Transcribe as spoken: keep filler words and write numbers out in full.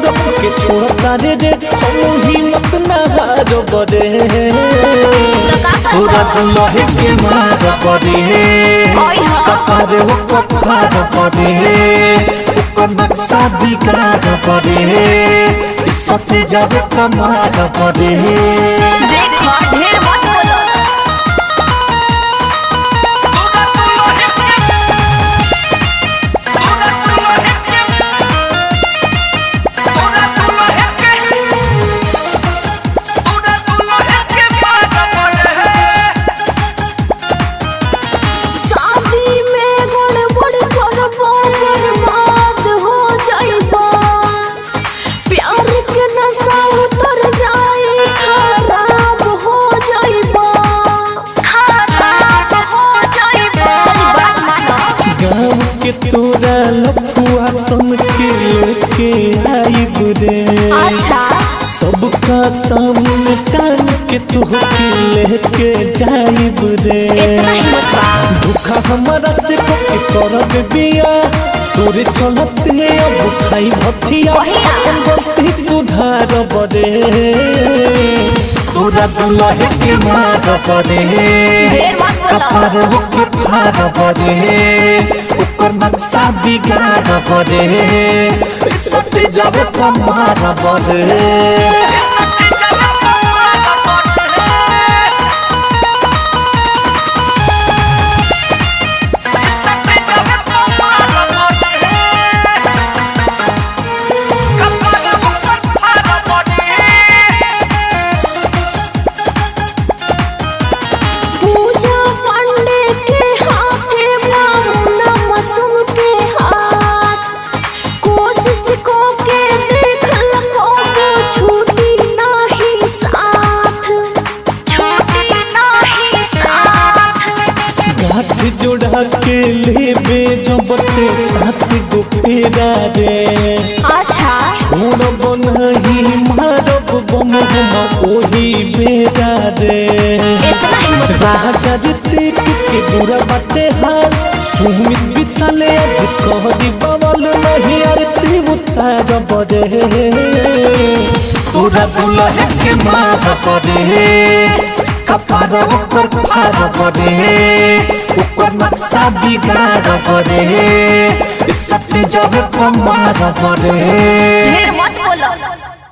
रख के छोड़ता रे रे हम हिम्मत ना हार बरे तोरा दुल्हे के मार पड़े कपारे वो कपार पड़े ओकर नक्शा बिगाड़ पड़े सते जावे कमार पड़े देखो ढेर मत बोलो तोरा लफुआ सन के लेके आई बुरे अच्छा सबका सामने टान के तू के लेके जाई बुरे धोखा हमारा से के करब बिया तोरे चलते अब खाई भथिया गलती सुधार बरे तोरा दुल्हे के मार पड़े कपार वो के फार पड़े ओकर नक्शा बिगाड़ पड़े सटे जावे कमार पड़े जोड़ा के लेबे जबते साथ गो फेरा रे अच्छा छोड़ब नहीं मारब बम हम ओही बेरा रे राजा ऋतिक के बुरा बाटे हाल सुमित बिसाले आज कह दी बवल नहीं आरती उतार बरे तोरा दुल्हे के मार पड़े कपार ओकर फार पड़े ओकर नक्शा बिगाड़ पड़े सत्य जब कमार पड़े ढेर मत बोलो।